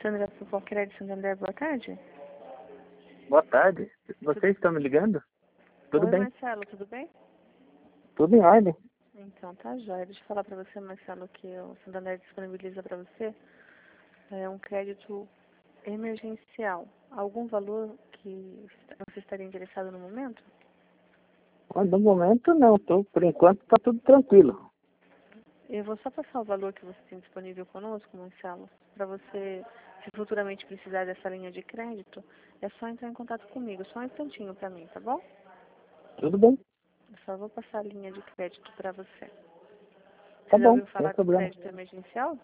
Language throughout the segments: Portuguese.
Sandra Fofoqueira de Santander, boa tarde. Boa tarde. Vocês estão me ligando? Tudo Oi, bem? Marcelo, tudo bem? Tudo em ordem. Então, tá jóia. Deixa eu falar pra você, Marcelo, que o Santander disponibiliza pra você um crédito emergencial. Algum valor que você estaria interessado no momento? Mas, no momento não, por enquanto está tudo tranquilo. Eu vou só passar o valor que você tem disponível conosco, Marcelo, para você, se futuramente precisar dessa linha de crédito, é só entrar em contato comigo, só um instantinho para mim, tá bom? Tudo bem? Eu só vou passar a linha de crédito para você. Tá Você já bom, ouviu sem falar do problema. crédito emergencial?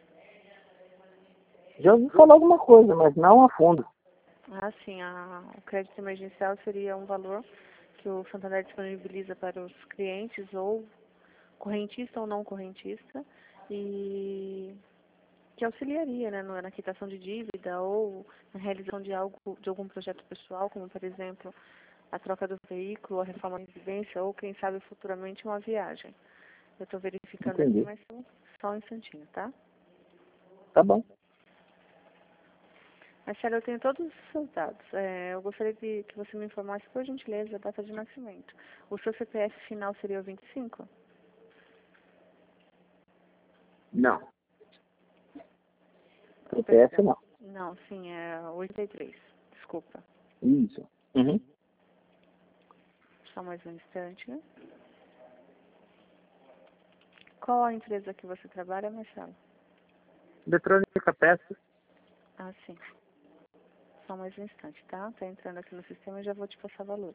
Já ouvi falar alguma coisa, mas não a fundo. Ah, sim, o crédito emergencial seria um valor que o Santander disponibiliza para os clientes, ou correntista ou não correntista, e que auxiliaria, né, na quitação de dívida ou na realização de algum projeto pessoal, como, por exemplo, a troca do veículo, a reforma da residência ou, quem sabe, futuramente uma viagem. Eu estou verificando aqui, Entendi. mas só um instantinho, tá? Tá bom. Marcelo, eu tenho todos os seus dados. Eu gostaria que você me informasse, por gentileza, a data de nascimento. O seu CPF final seria o 25? Não. CPF não. Não, sim, é 83. Desculpa. Isso. Uhum. Só mais um instante. Qual a empresa que você trabalha, Marcelo? Eletrônica Peças. Ah, sim. Só mais um instante, tá? Tá entrando aqui no sistema e já vou te passar valores.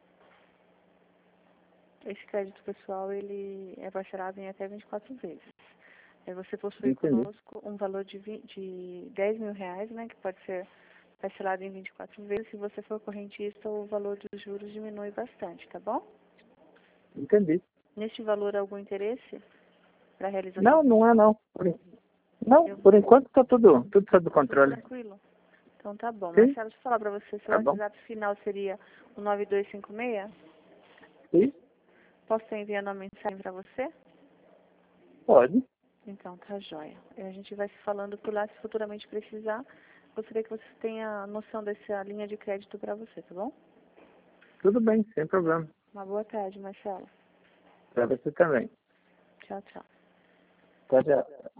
Esse crédito pessoal, ele é parcelado em até 24 vezes. Aí você possui Entendi. conosco um valor de 10 mil reais, né? Que pode ser parcelado em 24 vezes. Se você for correntista, o valor dos juros diminui bastante, tá bom? Entendi. Neste valor, algum interesse para realização? Não, não é não. Não, Eu- por enquanto está tudo sob Tudo controle. tranquilo? Então tá bom. Sim, Marcelo, deixa eu falar para você. Seu tá bom. WhatsApp final seria o 9256? Sim, Posso estar enviando uma mensagem para você? pode. Então, tá jóia. A gente vai se falando por lá, se futuramente precisar. Gostaria que você tenha noção dessa linha de crédito para você, tá bom? Tudo bem, sem problema. Uma boa tarde, Marcelo. Para você também. Tchau, tchau. Tchau, tchau.